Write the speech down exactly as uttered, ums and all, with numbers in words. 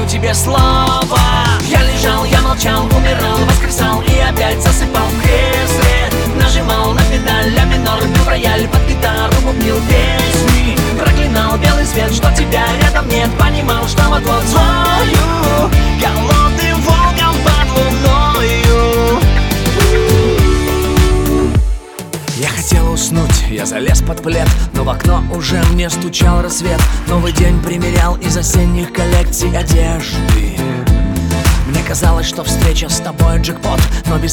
даю тебе слово. Я лежал, я молчал, умирал, воскресал и опять засыпал в кресле. Нажимал на педаль ля минор, бил в рояль, под гитару бубнил песни. Проклинал белый свет, что тебя рядом нет, понимал, что вот-вот злою голодным волком под луною. Я хотел уснуть, я залез под плед, но в окно уже мне стучал рассвет. Новый день примерял из осенних коллекций одежды. Мне казалось, что встреча с тобой джекпот, но без